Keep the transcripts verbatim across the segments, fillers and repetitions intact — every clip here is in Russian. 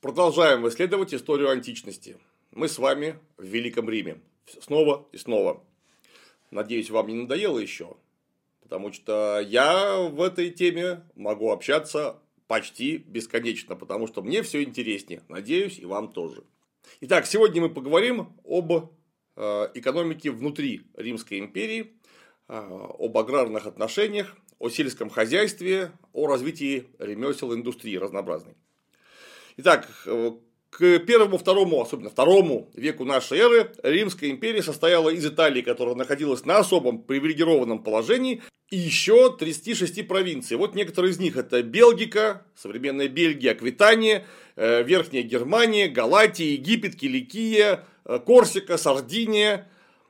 Продолжаем исследовать историю античности. Мы с вами в Великом Риме. Снова и снова. Надеюсь, вам не надоело еще. Потому что я в этой теме могу общаться почти бесконечно. Потому что мне все интереснее. Надеюсь, и вам тоже. Итак, сегодня мы поговорим об экономике внутри Римской империи, об аграрных отношениях, о сельском хозяйстве, о развитии ремесел и индустрии разнообразной. Итак, к первому-второму, особенно второму веку нашей эры, Римская империя состояла из Италии, которая находилась на особом привилегированном положении, и еще тридцати шести провинций. Вот некоторые из них: это Белгика, современная Бельгия, Аквитания, Верхняя Германия, Галатия, Египет, Киликия, Корсика, Сардиния,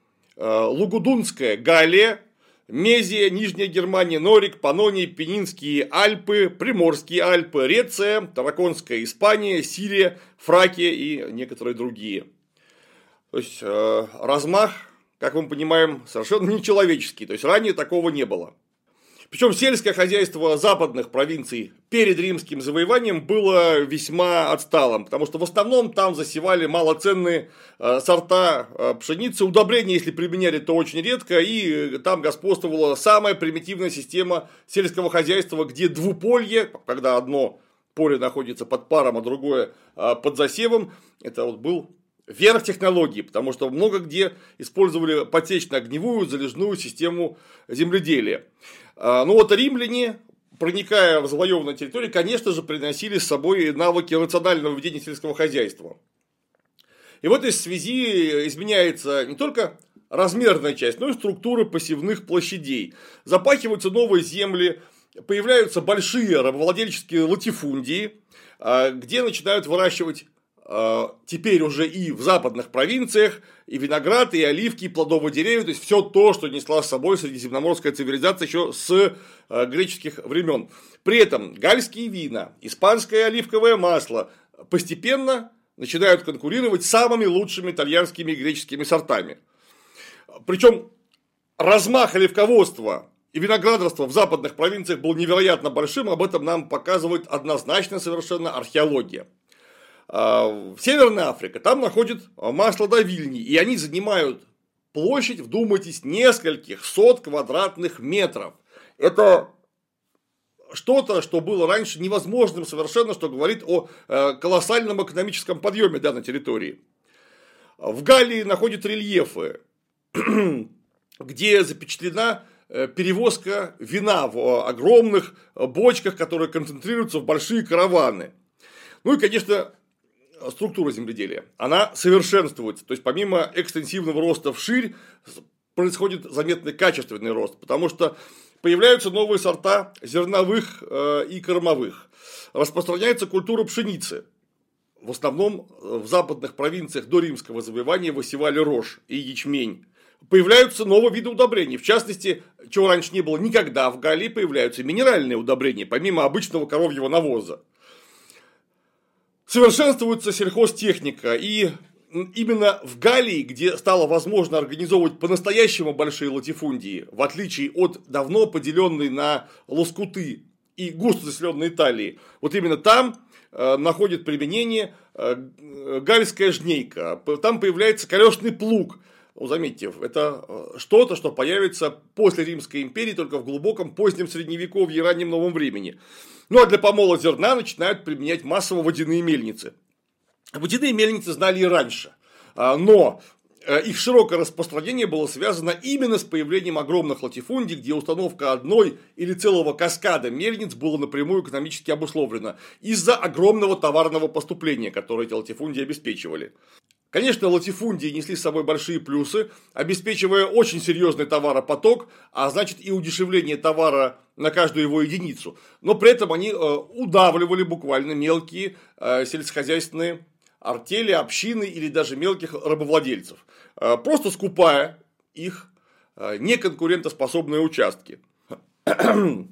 Лугудунская Галлия, Мезия, Нижняя Германия, Норик, Паннония, Пенинские Альпы, Приморские Альпы, Реция, Тараконская Испания, Сирия, Фракия и некоторые другие. То есть, э, размах, как мы понимаем, совершенно нечеловеческий. То есть, ранее такого не было. Причем сельское хозяйство западных провинций перед римским завоеванием было весьма отсталым, потому что в основном там засевали малоценные сорта пшеницы, удобрения, если применяли, то очень редко, и там господствовала самая примитивная система сельского хозяйства, где двуполье, когда одно поле находится под паром, а другое под засевом, это вот был верх технологий, потому что много где использовали подсечно-огневую залежную систему земледелия. Ну вот римляне, проникая в завоеванную территорию, конечно же, приносили с собой навыки рационального ведения сельского хозяйства. И в этой связи изменяется не только размерная часть, но и структура посевных площадей. Запахиваются новые земли, появляются большие рабовладельческие латифундии, где начинают выращивать теперь уже и в западных провинциях и виноград, и оливки, и плодовые деревья, то есть все то, что несла с собой средиземноморская цивилизация еще с греческих времен. При этом гальские вина, испанское оливковое масло постепенно начинают конкурировать с самыми лучшими итальянскими и греческими сортами. Причем размах оливководства и виноградарство в западных провинциях был невероятно большим, об этом нам показывает однозначно совершенно археология. В Северной Африке там находят маслодавильни, и они занимают площадь, вдумайтесь, нескольких сот квадратных метров. Это что-то, что было раньше невозможным совершенно, что говорит о колоссальном экономическом подъеме данной территории. В Галлии находят рельефы, где запечатлена перевозка вина в огромных бочках, которые концентрируются в большие караваны. Ну и, конечно, структура земледелия, она совершенствуется. То есть, помимо экстенсивного роста вширь, происходит заметный качественный рост, потому что появляются новые сорта зерновых и кормовых. Распространяется культура пшеницы. В основном в западных провинциях до римского завоевания высевали рожь и ячмень. Появляются новые виды удобрений. В частности, чего раньше не было никогда в Галлии, появляются минеральные удобрения, помимо обычного коровьего навоза. Совершенствуется сельхозтехника, и именно в Галлии, где стало возможно организовывать по-настоящему большие латифундии, в отличие от давно поделенной на лоскуты и густо заселенной Италии, вот именно там э, находит применение э, гальская жнейка, там появляется колесный плуг. Ну, заметьте, это что-то, что появится после Римской империи только в глубоком позднем средневековье и раннем новом времени. Ну а для помола зерна начинают применять массово водяные мельницы. Водяные мельницы знали и раньше, но их широкое распространение было связано именно с появлением огромных латифундий, где установка одной или целого каскада мельниц была напрямую экономически обусловлена из-за огромного товарного поступления, которое эти латифундии обеспечивали. Конечно, латифундии несли с собой большие плюсы, обеспечивая очень серьезный товаропоток, а значит и удешевление товара на каждую его единицу. Но при этом они удавливали буквально мелкие сельскохозяйственные артели, общины или даже мелких рабовладельцев, просто скупая их неконкурентоспособные участки.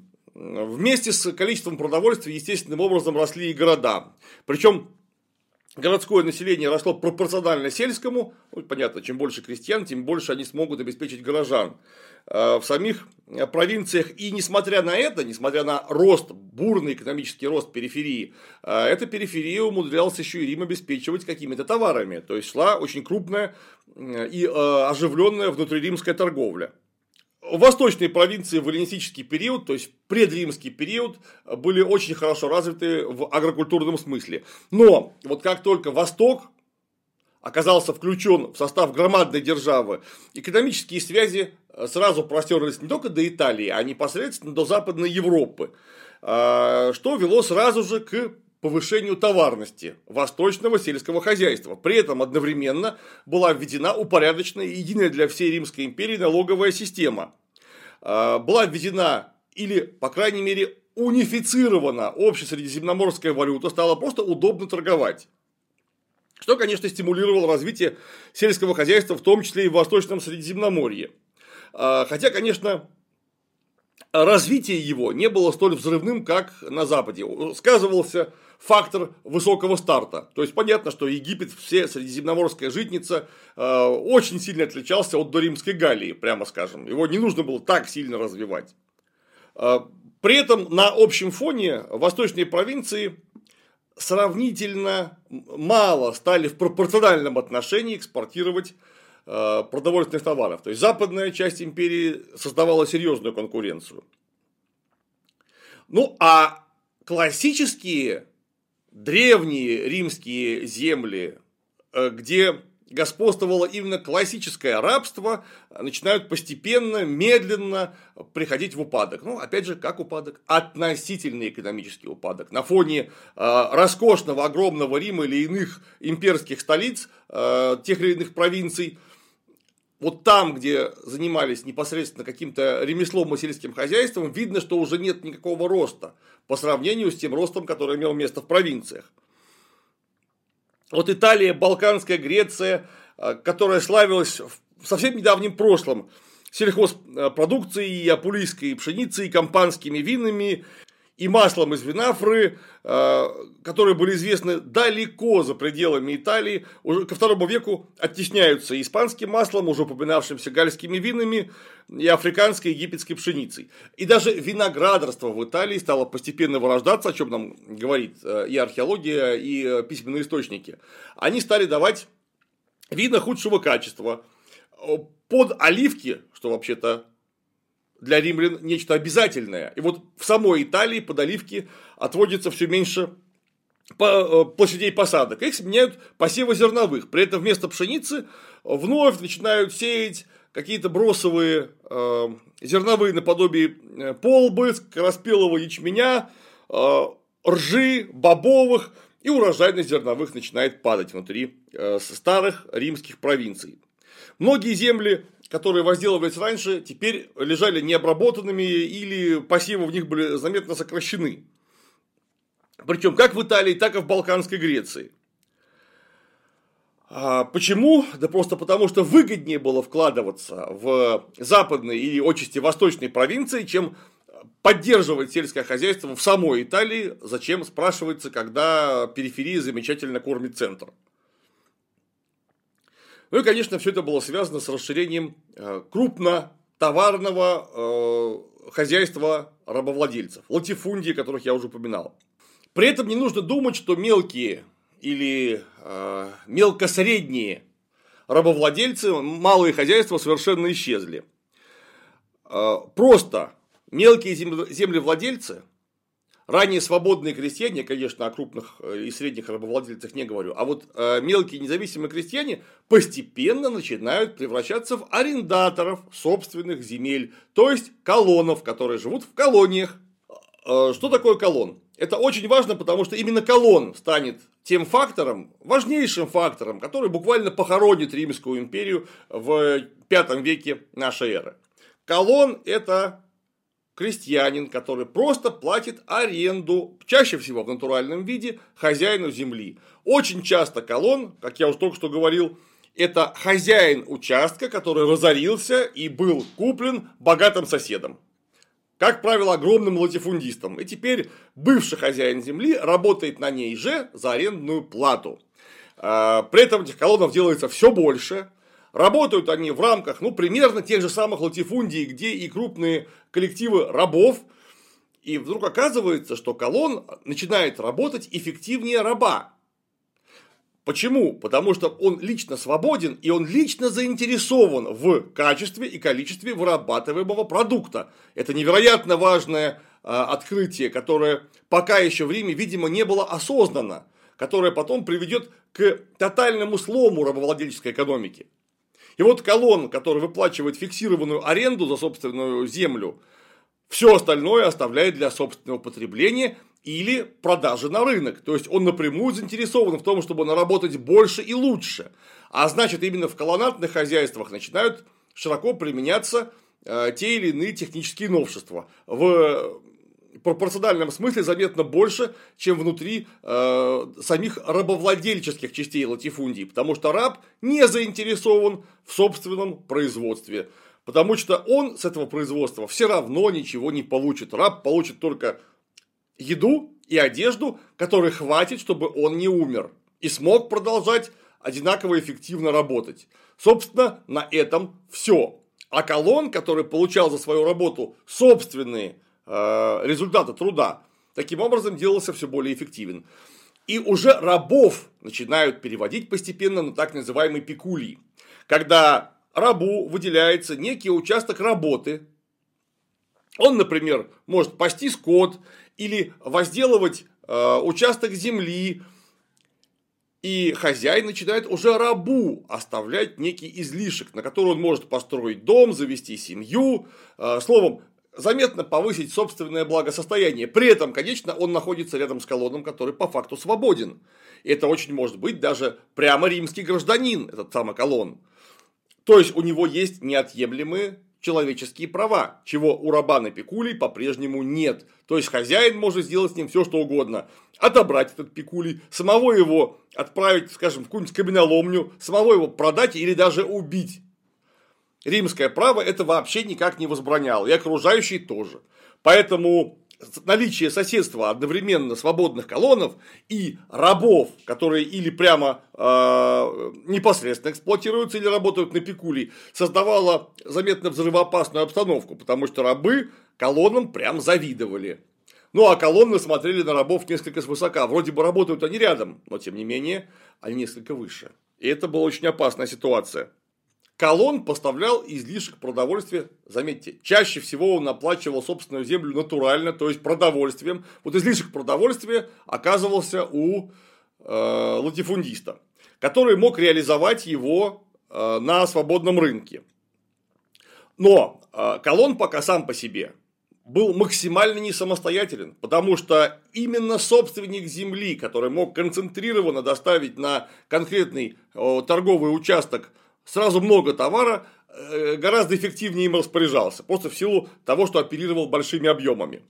Вместе с количеством продовольствия естественным образом росли и города. Причем городское население росло пропорционально сельскому. Ну, понятно, чем больше крестьян, тем больше они смогут обеспечить горожан в самих провинциях. И несмотря на это, несмотря на рост, бурный экономический рост периферии, эта периферия умудрялась еще и Рим обеспечивать какими-то товарами. То есть шла очень крупная и оживленная внутриримская торговля. Восточные провинции в эллинистический период, то есть предримский период, были очень хорошо развиты в агрокультурном смысле. Но вот как только Восток оказался включен в состав громадной державы, экономические связи сразу простерлись не только до Италии, а непосредственно до Западной Европы, что вело сразу же к повышению товарности восточного сельского хозяйства. При этом одновременно была введена упорядоченная и единая для всей Римской империи налоговая система. Была введена или, по крайней мере, унифицирована общесредиземноморская валюта, стало просто удобно торговать. Что, конечно, стимулировало развитие сельского хозяйства, в том числе и в Восточном Средиземноморье. Хотя, конечно, развитие его не было столь взрывным, как на Западе. Сказывался фактор высокого старта. То есть, понятно, что Египет, все средиземноморская житница, очень сильно отличался от доримской Галлии, прямо скажем. Его не нужно было так сильно развивать. При этом на общем фоне восточные провинции сравнительно мало стали в пропорциональном отношении экспортировать продовольственных товаров. То есть, западная часть империи создавала серьезную конкуренцию. Ну, а классические древние римские земли, где господствовало именно классическое рабство, начинают постепенно, медленно приходить в упадок. Ну, опять же, как упадок? Относительный экономический упадок. На фоне э, роскошного, огромного Рима или иных имперских столиц, э, тех или иных провинций, вот там, где занимались непосредственно каким-то ремеслом и сельским хозяйством, видно, что уже нет никакого роста по сравнению с тем ростом, который имел место в провинциях. Вот Италия, Балканская Греция, которая славилась в совсем недавнем прошлом сельхозпродукцией, и апулийской пшеницей, и кампанскими винами, и маслом из винафры, которые были известны далеко за пределами Италии, уже ко второму веку оттесняются испанским маслом, уже упоминавшимся гальскими винами, и африканской, египетской пшеницей. И даже виноградарство в Италии стало постепенно вырождаться, о чем нам говорит и археология, и письменные источники. Они стали давать вина худшего качества, под оливки, что вообще-то для римлян нечто обязательное. И вот в самой Италии под оливки отводится все меньше площадей посадок. Их сменяют посевы зерновых. При этом вместо пшеницы вновь начинают сеять какие-то бросовые э, зерновые наподобие полбы, скороспелого ячменя, э, ржи, бобовых. И урожайность зерновых начинает падать внутри э, старых римских провинций. Многие земли, которые возделывались раньше, теперь лежали необработанными или посевы в них были заметно сокращены. Причем как в Италии, так и в Балканской Греции. А почему? Да просто потому, что выгоднее было вкладываться в западные или отчасти восточные провинции, чем поддерживать сельское хозяйство в самой Италии. Зачем, спрашивается, когда периферия замечательно кормит центр. Ну и, конечно, все это было связано с расширением крупнотоварного хозяйства рабовладельцев, латифундии, которых я уже упоминал. При этом не нужно думать, что мелкие или мелкосредние рабовладельцы, малые хозяйства совершенно исчезли. Просто мелкие землевладельцы, ранее свободные крестьяне, конечно, о крупных и средних рабовладельцах не говорю, а вот мелкие независимые крестьяне постепенно начинают превращаться в арендаторов собственных земель, то есть колонов, которые живут в колониях. Что такое колон? Это очень важно, потому что именно колон станет тем фактором, важнейшим фактором, который буквально похоронит Римскую империю в пятом веке нашей эры. Колон – это крестьянин, который просто платит аренду, чаще всего в натуральном виде, хозяину земли. Очень часто колон, как я уже только что говорил, это хозяин участка, который разорился и был куплен богатым соседом. как правило, огромным латифундистом. И теперь бывший хозяин земли работает на ней же за арендную плату. При этом этих колонов делается все больше. Работают они в рамках, ну, примерно тех же самых латифундий, где и крупные коллективы рабов. И вдруг оказывается, что колон начинает работать эффективнее раба. Почему? Потому что он лично свободен, и он лично заинтересован в качестве и количестве вырабатываемого продукта. Это невероятно важное открытие, которое пока еще в Риме, видимо, не было осознано, которое потом приведет к тотальному слому рабовладельческой экономики. И вот колон, который выплачивает фиксированную аренду за собственную землю, все остальное оставляет для собственного потребления или продажи на рынок. То есть он напрямую заинтересован в том, чтобы наработать больше и лучше. А значит, именно в колонатных хозяйствах начинают широко применяться э, те или иные технические новшества. В пропорциональном смысле заметно больше, чем внутри э, самих рабовладельческих частей латифундий. Потому что раб не заинтересован в собственном производстве. Потому что он с этого производства все равно ничего не получит. Раб получит только еду и одежду, которой хватит, чтобы он не умер. И смог продолжать одинаково эффективно работать. Собственно, на этом все. А колон, который получал за свою работу собственные э, результаты труда, таким образом делался все более эффективен. И уже рабов начинают переводить постепенно на так называемые пекулии. Когда рабу выделяется некий участок работы. Он, например, может пасти скот или возделывать э, участок земли. И хозяин начинает уже рабу оставлять некий излишек, на который он может построить дом, завести семью. Э, словом, заметно повысить собственное благосостояние. При этом, конечно, он находится рядом с колоном, который по факту свободен. И это очень может быть даже прямо римский гражданин, этот самый колон. То есть, у него есть неотъемлемые человеческие права, чего у раба на пекулий по-прежнему нет. То есть, хозяин может сделать с ним все, что угодно. Отобрать этот пекулий, самого его отправить, скажем, в какую-нибудь каменоломню, самого его продать или даже убить. Римское право это вообще никак не возбраняло, и окружающие тоже. Поэтому наличие соседства одновременно свободных колонов и рабов, которые или прямо э, непосредственно эксплуатируются, или работают на пекулии, создавало заметно взрывоопасную обстановку, потому что рабы колоннам прям завидовали. Ну а колонны смотрели на рабов несколько свысока. Вроде бы работают они рядом, но тем не менее они несколько выше. И это была очень опасная ситуация. Колон поставлял излишек продовольствия, заметьте, чаще всего он оплачивал собственную землю натурально, то есть продовольствием. Вот излишек продовольствия оказывался у э, латифундиста, который мог реализовать его э, на свободном рынке. Но э, колон пока сам по себе был максимально не самостоятелен, потому что именно собственник земли, который мог концентрированно доставить на конкретный э, торговый участок сразу много товара, гораздо эффективнее им распоряжался, просто в силу того, что оперировал большими объемами.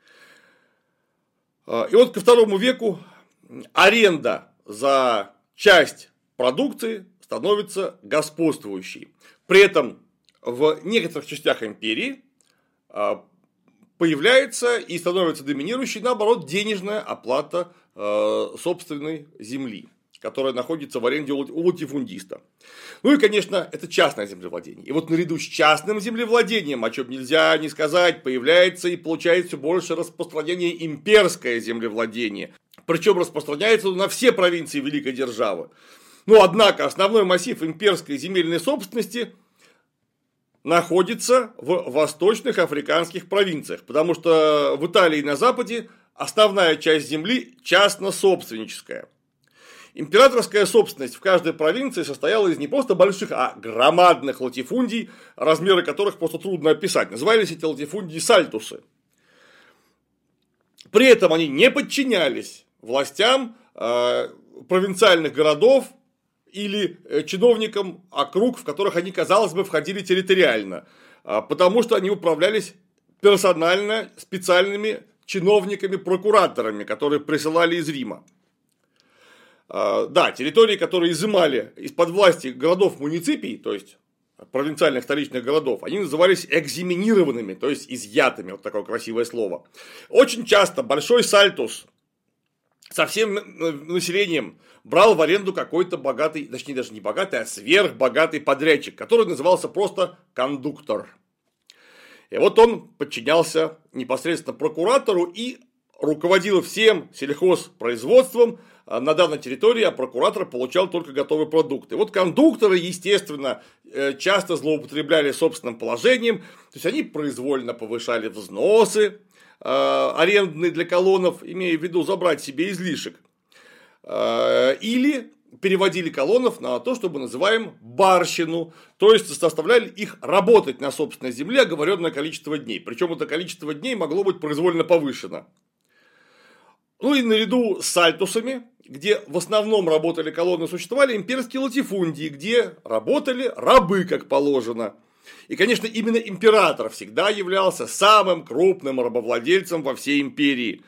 И вот ко второму веку аренда за часть продукции становится господствующей. При этом в некоторых частях империи появляется и становится доминирующей, наоборот, денежная оплата собственной земли, которая находится в аренде у латифундиста. Ну и, конечно, это частное землевладение. И вот наряду с частным землевладением, о чем нельзя не сказать, появляется и получает все больше распространение имперское землевладение. Причем распространяется на все провинции великой державы. Но, однако, основной массив имперской земельной собственности находится в восточных африканских провинциях. Потому что в Италии и на Западе основная часть земли частно-собственническая. Императорская собственность в каждой провинции состояла из не просто больших, а громадных латифундий, размеры которых просто трудно описать. Назывались эти латифундии сальтусы. При этом они не подчинялись властям э, провинциальных городов или э, чиновникам округ, в которых они, казалось бы, входили территориально. Э, потому что они управлялись персонально специальными чиновниками-прокураторами, которые присылали из Рима. Да, территории, которые изымали из-под власти городов-муниципий, то есть провинциальных столичных городов, они назывались экзаменированными, то есть изъятыми, вот такое красивое слово. Очень часто большой сальтус со всем населением брал в аренду какой-то богатый, точнее даже не богатый, а сверхбогатый подрядчик, который назывался просто кондуктор. И вот он подчинялся непосредственно прокуратору и руководил всем сельхозпроизводством на данной территории, а прокуратор получал только готовые продукты. Вот кондукторы, естественно, часто злоупотребляли собственным положением, то есть они произвольно повышали взносы арендные для колоннов, имея в виду забрать себе излишек, или переводили колоннов на то, что мы называем барщину, то есть заставляли их работать на собственной земле оговоренное количество дней, причем это количество дней могло быть произвольно повышено. Ну и наряду с сальтусами, где в основном работали колонны, существовали имперские латифундии, где работали рабы, как положено. И, конечно, именно император всегда являлся самым крупным рабовладельцем во всей империи.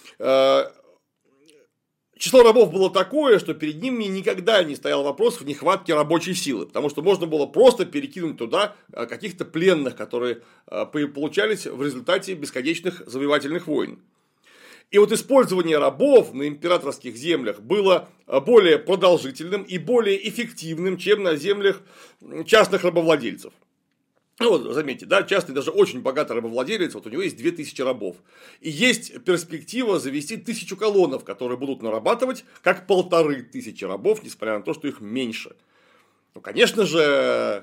Число рабов было такое, что перед ними никогда не стоял вопрос в нехватке рабочей силы, потому что можно было просто перекинуть туда каких-то пленных, которые получались в результате бесконечных завоевательных войн. И вот использование рабов на императорских землях было более продолжительным и более эффективным, чем на землях частных рабовладельцев. Ну вот, заметьте, да, частный, даже очень богатый рабовладелец, вот у него есть две тысячи рабов. И есть перспектива завести тысячу колоннов, которые будут нарабатывать как полторы тысячи рабов, несмотря на то, что их меньше. Ну, конечно же,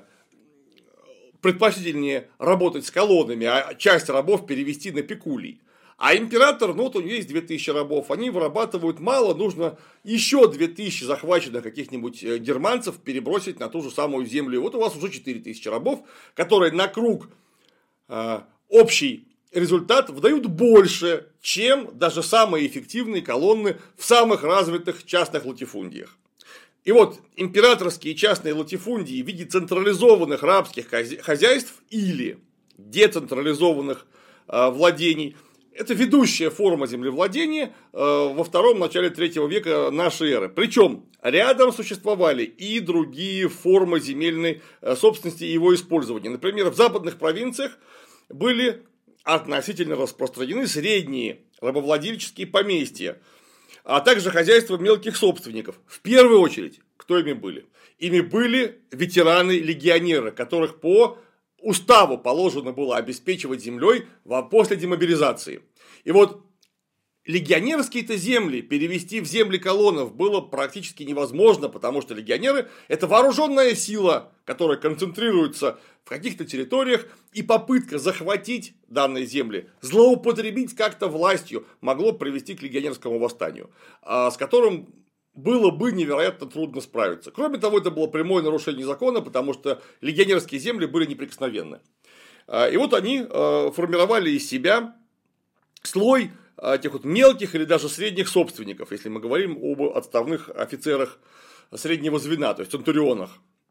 предпочтительнее работать с колоннами, а часть рабов перевести на пекулий. А император, ну вот у него есть две тысячи рабов, они вырабатывают мало, нужно еще две тысячи захваченных каких-нибудь германцев перебросить на ту же самую землю. И вот у вас уже четыре тысячи рабов, которые на круг э, общий результат выдают больше, чем даже самые эффективные колонны в самых развитых частных латифундиях. И вот императорские частные латифундии в виде централизованных рабских хозяйств или децентрализованных э, владений – это ведущая форма землевладения во втором начале третьего века нашей эры. Причем рядом существовали и другие формы земельной собственности и его использования. Например, в западных провинциях были относительно распространены средние рабовладельческие поместья, а также хозяйства мелких собственников. В первую очередь, кто ими были? Ими были ветераны-легионеры, которых по уставу положено было обеспечивать землей после демобилизации. И вот легионерские-то земли перевести в земли колоннов было практически невозможно, потому что легионеры – это вооруженная сила, которая концентрируется в каких-то территориях, и попытка захватить данные земли, злоупотребить как-то властью могло привести к легионерскому восстанию, с которым было бы невероятно трудно справиться. Кроме того, это было прямое нарушение закона, потому что легионерские земли были неприкосновенны. И вот они формировали из себя слой тех вот мелких или даже средних собственников, если мы говорим об отставных офицерах среднего звена, то есть центурионах.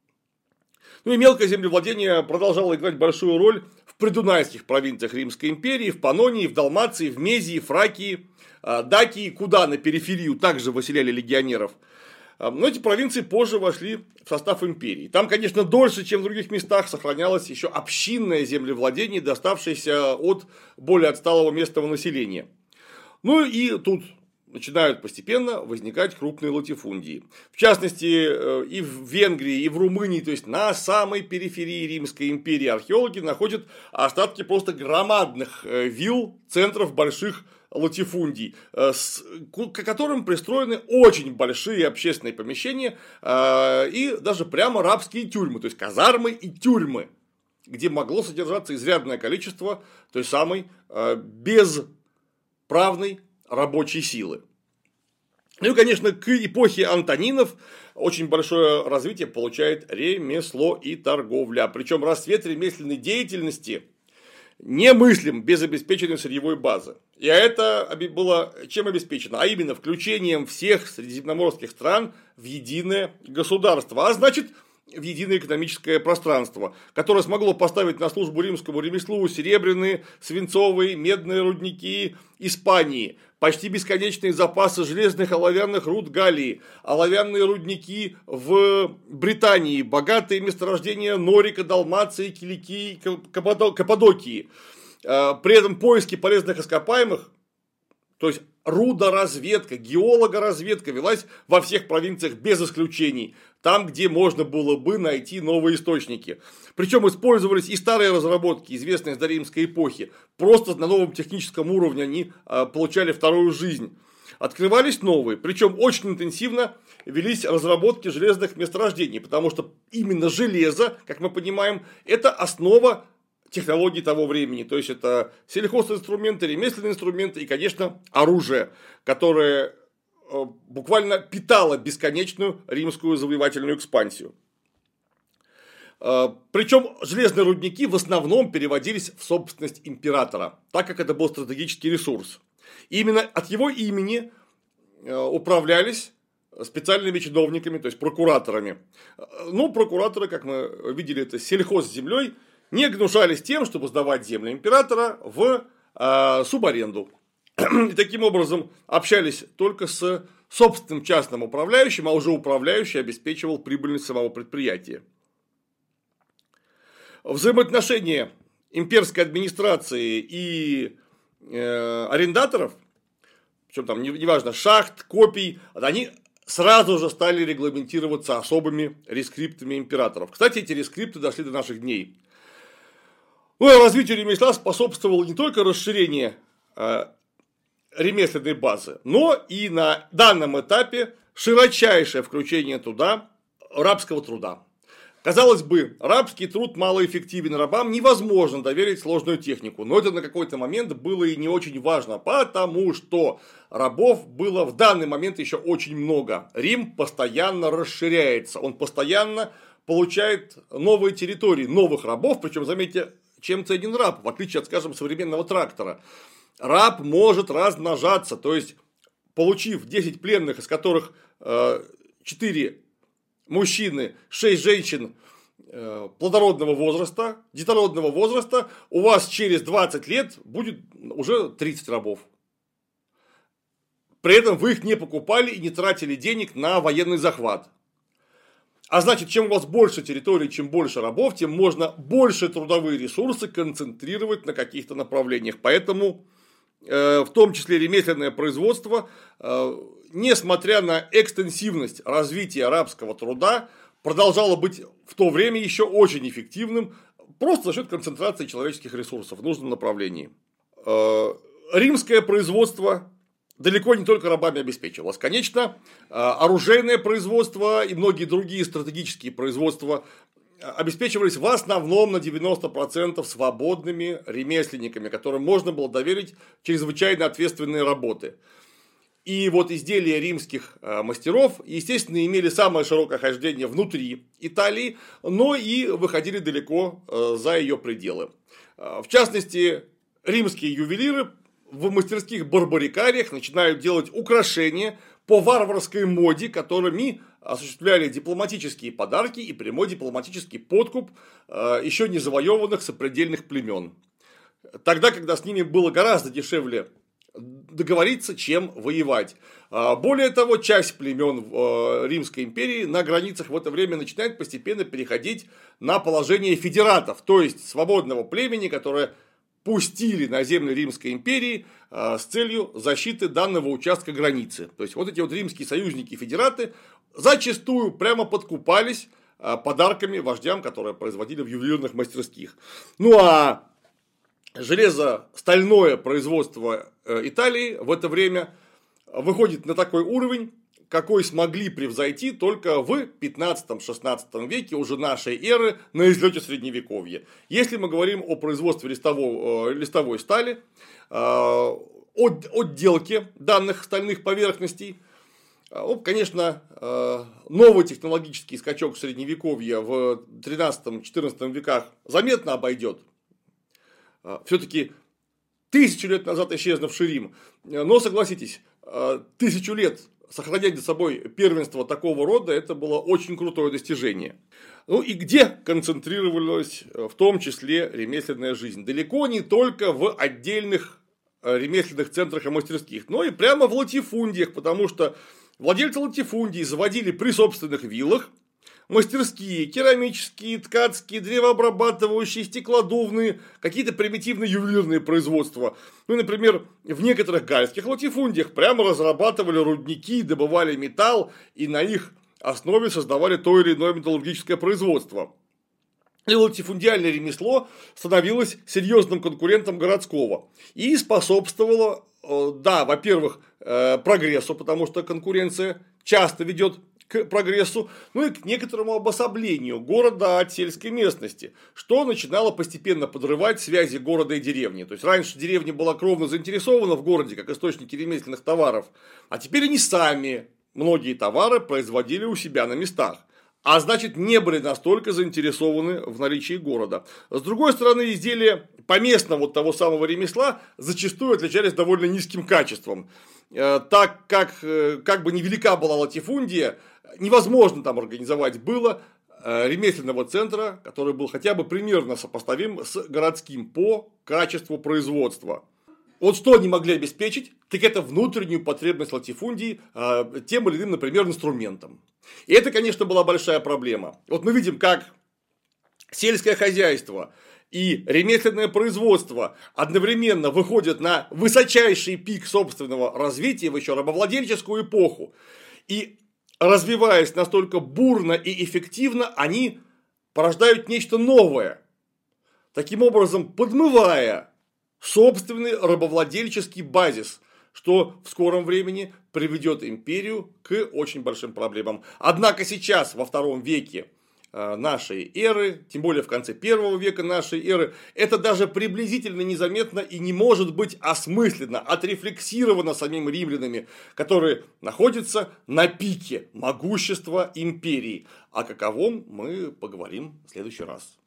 Ну и мелкое землевладение продолжало играть большую роль в придунайских провинциях Римской империи, в Панонии, в Далмации, в Мезии, Фракии, Дакии, куда на периферию также выселяли легионеров. Но эти провинции позже вошли в состав империи. Там, конечно, дольше, чем в других местах, сохранялось еще общинное землевладение, доставшееся от более отсталого местного населения. Ну и тут начинают постепенно возникать крупные латифундии. В частности, и в Венгрии, и в Румынии, то есть на самой периферии Римской империи, археологи находят остатки просто громадных вилл, центров больших латифундий, к которым пристроены очень большие общественные помещения и даже прямо рабские тюрьмы, то есть казармы и тюрьмы, где могло содержаться изрядное количество той самой бесправной рабочей силы. Ну и, конечно, к эпохе Антонинов очень большое развитие получает ремесло и торговля. Причем расцвет ремесленной деятельности немыслим без обеспеченной сырьевой базы. И это было чем обеспечено? А именно включением всех средиземноморских стран в единое государство. А значит, в единое экономическое пространство, которое смогло поставить на службу римскому ремеслу серебряные, свинцовые, медные рудники Испании, почти бесконечные запасы железных оловянных руд Галлии, оловянные рудники в Британии, богатые месторождения Норика, Далмации, Киликии, Каппадокии. При этом поиски полезных ископаемых, то есть рудоразведка, геологоразведка велась во всех провинциях без исключений. Там, где можно было бы найти новые источники. Причем использовались и старые разработки, известные с доримской эпохи. Просто на новом техническом уровне они получали вторую жизнь. Открывались новые. Причем очень интенсивно велись разработки железных месторождений. Потому что именно железо, как мы понимаем, это основа технологий того времени. То есть это сельхозинструменты, ремесленные инструменты и, конечно, оружие, которое буквально питало бесконечную римскую завоевательную экспансию. Причем железные рудники в основном переводились в собственность императора, так как это был стратегический ресурс. И именно от его имени управлялись специальными чиновниками, то есть прокураторами. Ну, прокураторы, как мы видели, это сельхоз с землей, не гнушались тем, чтобы сдавать земли императора в э, субаренду. И таким образом общались только с собственным частным управляющим, а уже управляющий обеспечивал прибыльность самого предприятия. Взаимоотношения имперской администрации и э, арендаторов, причем там неважно, шахт, копий, они сразу же стали регламентироваться особыми рескриптами императоров. Кстати, эти рескрипты дошли до наших дней. Ну, а развитию ремесла способствовало не только расширение э, ремесленной базы, но и на данном этапе широчайшее включение туда рабского труда. Казалось бы, рабский труд малоэффективен, рабам невозможно доверить сложную технику, но это на какой-то момент было и не очень важно, потому что рабов было в данный момент еще очень много. Рим постоянно расширяется, он постоянно получает новые территории, новых рабов, причем, заметьте, чем ценен раб, в отличие от, скажем, современного трактора. Раб может размножаться, то есть, получив десять пленных, из которых четыре мужчины, шесть женщин э, плодородного возраста, детородного возраста, у вас через двадцать лет будет уже тридцать рабов. При этом вы их не покупали и не тратили денег на военный захват. А значит, чем у вас больше территорий, чем больше рабов, тем можно больше трудовые ресурсы концентрировать на каких-то направлениях. Поэтому, э, в том числе ремесленное производство, э, несмотря на экстенсивность развития рабского труда, продолжало быть в то время еще очень эффективным, просто за счет концентрации человеческих ресурсов в нужном направлении. Э, римское производство далеко не только рабами обеспечивалось. Конечно, оружейное производство и многие другие стратегические производства обеспечивались в основном на девяносто процентов свободными ремесленниками, которым можно было доверить чрезвычайно ответственные работы. И вот изделия римских мастеров, естественно, имели самое широкое хождение внутри Италии, но и выходили далеко за ее пределы. В частности, римские ювелиры в мастерских барбарикариях начинают делать украшения по варварской моде, которыми осуществляли дипломатические подарки и прямой дипломатический подкуп еще не завоеванных сопредельных племен. Тогда, когда с ними было гораздо дешевле договориться, чем воевать. Более того, часть племен Римской империи на границах в это время начинает постепенно переходить на положение федератов, то есть свободного племени, которое пустили на земли Римской империи с целью защиты данного участка границы. То есть, вот эти вот римские союзники-федераты зачастую прямо подкупались подарками вождям, которые производили в ювелирных мастерских. Ну, а железо-стальное производство Италии в это время выходит на такой уровень, какой смогли превзойти только в пятнадцатом-шестнадцатом веке уже нашей эры на излете средневековья. Если мы говорим о производстве листового, листовой стали, о отделке данных стальных поверхностей, конечно, новый технологический скачок средневековья в тринадцатом-четырнадцатом веках заметно обойдет. Все-таки тысячу лет назад исчезнувший Рим, но согласитесь, тысячу лет сохранять за собой первенство такого рода, это было очень крутое достижение. Ну и где концентрировалась в том числе ремесленная жизнь? Далеко не только в отдельных ремесленных центрах и мастерских, но и прямо в латифундиях, потому что владельцы латифундий заводили при собственных виллах мастерские, керамические, ткацкие, древообрабатывающие, стеклодувные, какие-то примитивные ювелирные производства. Ну, например, в некоторых гальских латифундиях прямо разрабатывали рудники, добывали металл и на их основе создавали то или иное металлургическое производство. И латифундиальное ремесло становилось серьезным конкурентом городского. И способствовало, да, во-первых, прогрессу, потому что конкуренция часто ведет к прогрессу, ну и к некоторому обособлению города от сельской местности, что начинало постепенно подрывать связи города и деревни. То есть раньше деревня была кровно заинтересована в городе как источники ремесленных товаров, а теперь они сами многие товары производили у себя на местах. А значит, не были настолько заинтересованы в наличии города. С другой стороны, изделия поместного вот того самого ремесла зачастую отличались довольно низким качеством. Так как, как бы невелика была латифундия, невозможно там организовать было ремесленного центра, который был хотя бы примерно сопоставим с городским по качеству производства. Вот что они могли обеспечить, так это внутреннюю потребность латифундии э, тем или иным, например, инструментом. И это, конечно, была большая проблема. Вот мы видим, как сельское хозяйство и ремесленное производство одновременно выходят на высочайший пик собственного развития в еще рабовладельческую эпоху. И развиваясь настолько бурно и эффективно, они порождают нечто новое. Таким образом, подмывая собственный рабовладельческий базис, что в скором времени приведет империю к очень большим проблемам. Однако сейчас, во втором веке нашей эры, тем более в конце первого века нашей эры, это даже приблизительно незаметно и не может быть осмысленно, отрефлексировано самими римлянами, которые находятся на пике могущества империи. О каковом мы поговорим в следующий раз.